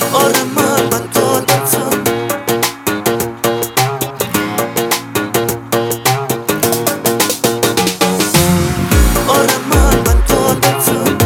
آره من بد عادتم. آره من بد عادتم.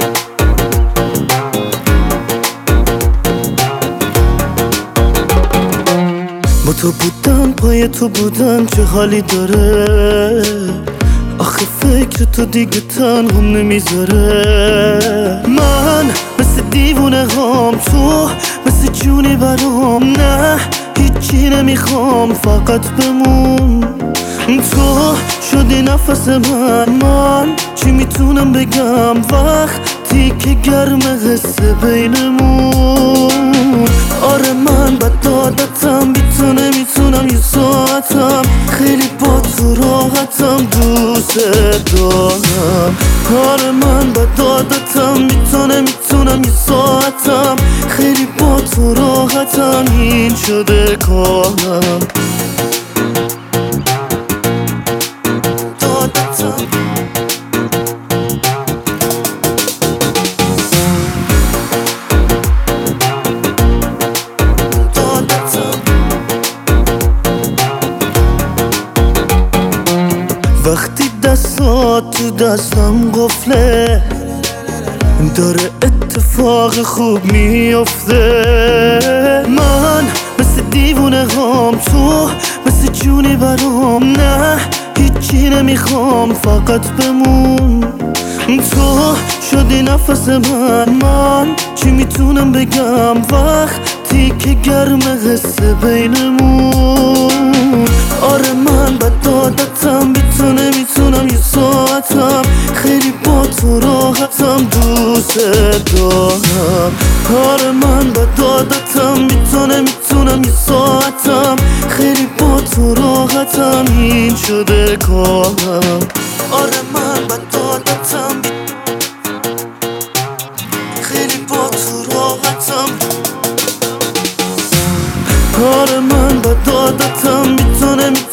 با تو بودن پای تو بودن چه حالی داره، آخه فکر تو دیگه تنهام نمیذاره. من مثل دیوونه هام، تو مثل جونی برام، نه هیچی نمیخوام فقط بمون. تو شدی نفس من چی میتونم بگم وقتی که گرمه حسه بینمون. آره من بد عادتم، بی تو نمیتونم یه ساعتم، خیلی با تو راحتم، دوست دارم. آره من بد عادتم، بی تو نمیتونم یه ساعتم، خیلی با تو راحتم، این شده کارم. وقتی دستات تو دستم قفله، داره اتفاق خوب میفته. من مثل دیوونه هام، تو مثل جونی برام، نه هیچی نمیخوام فقط بمون. تو شدی نفس من چی میتونم بگم وقتی که گرمه حسه بینمون. آره من بد عادتم، بی تو نمیتونم یه ساعتم، خیلی با تو راحتم، دوست دارم. آره من بد عادتم، بی تو نمیتونم یه ساعتم، خیلی با تو راحتم، این شده کارم. آره من بد عادتم، خیلی با تو راحتم. آره من بد عادتم، بی تو نمیتونم